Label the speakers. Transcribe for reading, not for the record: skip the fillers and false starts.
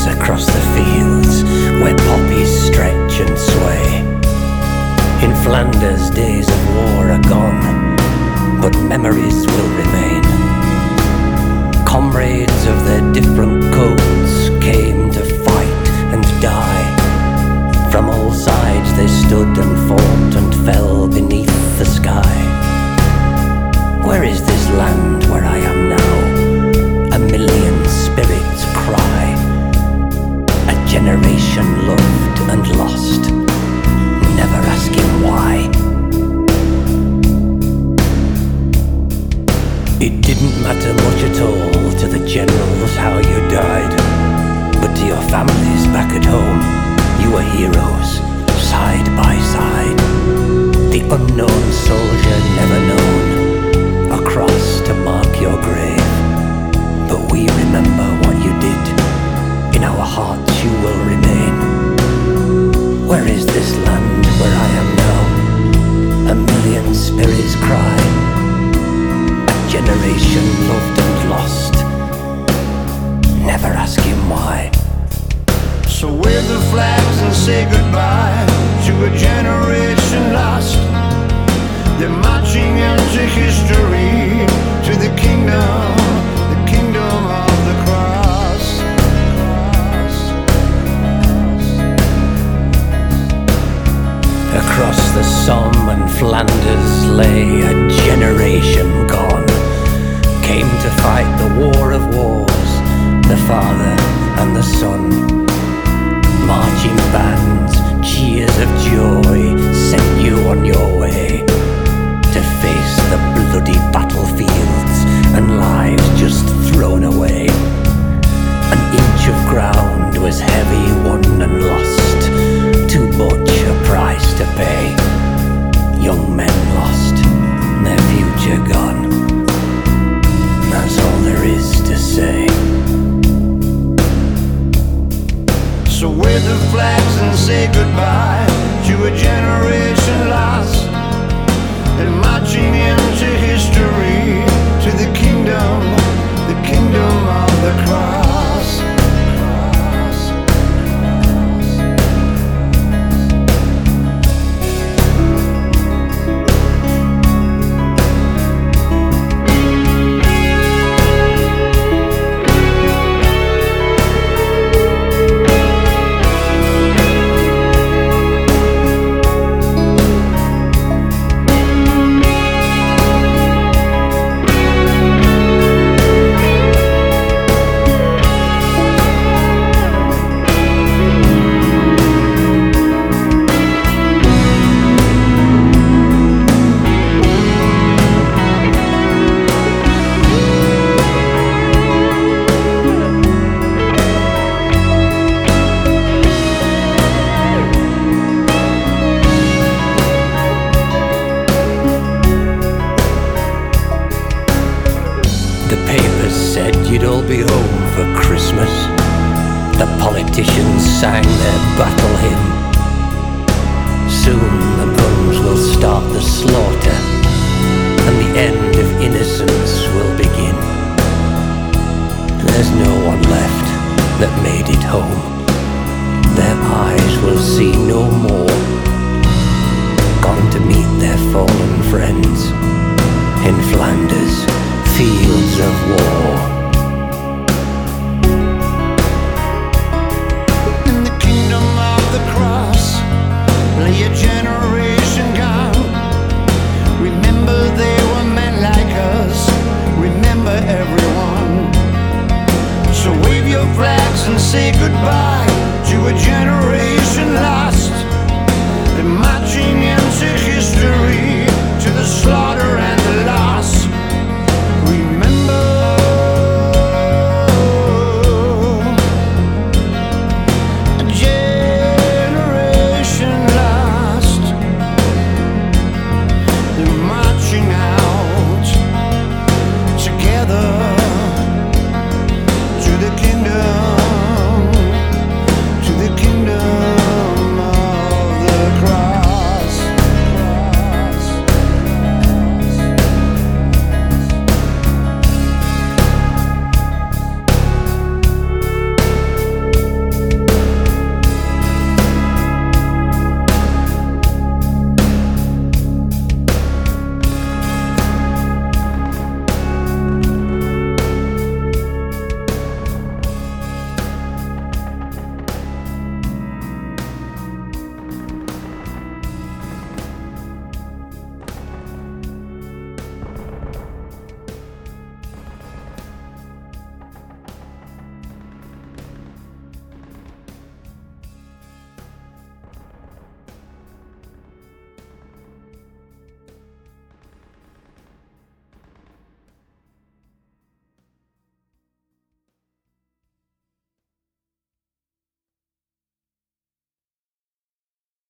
Speaker 1: across the fields where poppies stretch and sway. In Flanders days of war are gone, but memories will remain. Comrades of their different codes came to fight and die. From all sides they stood and fought and fell beneath the sky. Where is this land where I am now? A million spirits cry. A generation loved and lost, never asking why. It didn't matter much at all to the generals how you died, but to your families back at home, you were heroes, side by side. The unknown soldier never known, a cross to mark your grave. But we remember what you did, in our hearts you will remain. Where is this land where I am now? A million spirits cry. A generation loved and lost, never asking why.
Speaker 2: So wave the flags and say goodbye to a generation lost. They're marching into history, to the kingdom of the cross.
Speaker 1: Across the Somme and Flanders lay a generation gone. Came to fight the war of wars, the father and the son. Marching bands, cheers of joy sent you on your way to face the bloody battlefields and lives just thrown away. An inch of ground was heavy won and lost, too much a price to pay. Young men lost, their future gone. That's all there is to say.
Speaker 2: So wave the flags and say goodbye to a generation lost, and marching into history, to the kingdom of the cross.
Speaker 1: The papers said you'd all be home for Christmas. The politicians sang their battle hymn. Soon the guns will start the slaughter, and the end of innocence will